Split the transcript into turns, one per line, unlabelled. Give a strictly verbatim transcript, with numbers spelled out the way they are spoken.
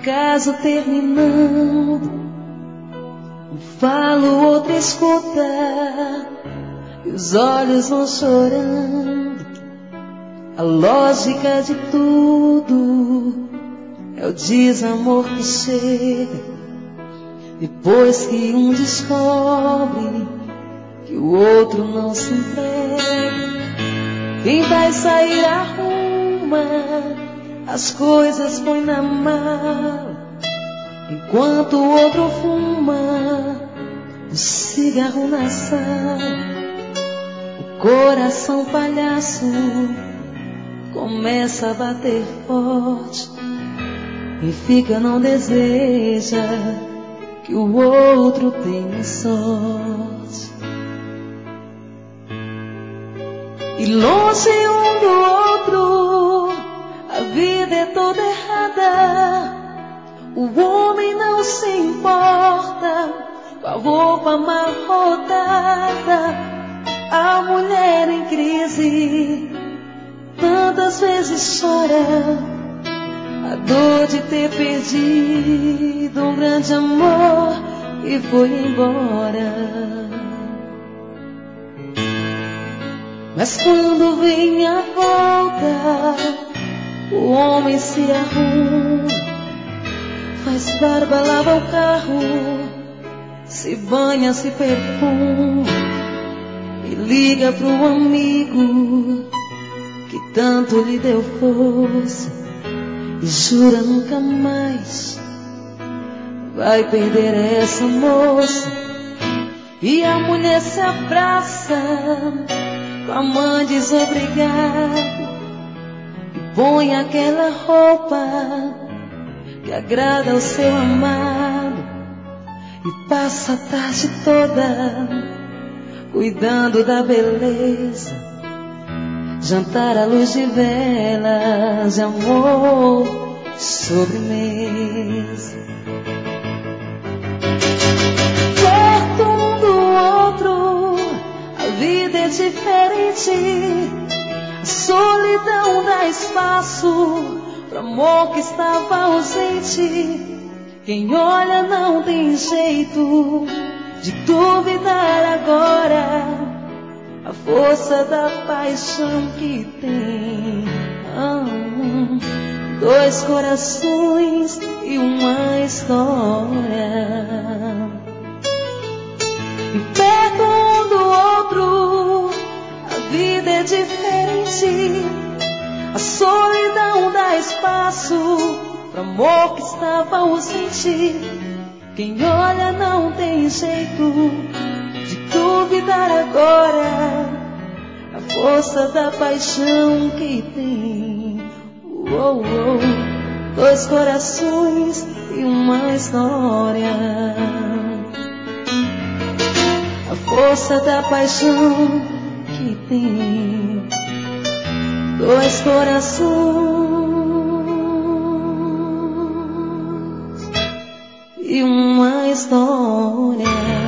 acaso terminando, um fala, o outro escuta, e os olhos vão chorando. A lógica de tudo é o desamor que chega depois que um descobre que o outro não se entrega. Quem vai sair arruma as coisas, põe na mala, enquanto o outro fuma o cigarro na sala. O coração palhaço começa a bater forte e fica, não deseja que o outro tenha sorte. E longe um do outro, a vida é toda errada. O homem não se importa com a roupa amarrotada. A mulher em crise tantas vezes chora a dor de ter perdido um grande amor e foi embora. Mas quando vem a volta, o homem se arruma, faz barba, lava o carro, se banha, se perfuma e liga pro amigo que tanto lhe deu força e jura nunca mais vai perder essa moça. E a mulher se abraça com a mãe desobrigada e põe aquela roupa que agrada ao seu amado e passa a tarde toda cuidando da beleza, jantar à luz de velas, de amor, sobremesa. Perto um do outro, a vida é diferente. A solidão dá espaço pro amor que estava ausente. Quem olha não tem jeito de duvidar agora a força da paixão que tem. Ah, dois corações e uma história. E perto um do outro, a vida é diferente. A solidão dá espaço pro amor que estava ausente. Quem olha não tem jeito de duvidar agora a força da paixão que tem. Oh, oh, dois corações e uma história. A força da paixão que tem. Dois corações e uma história.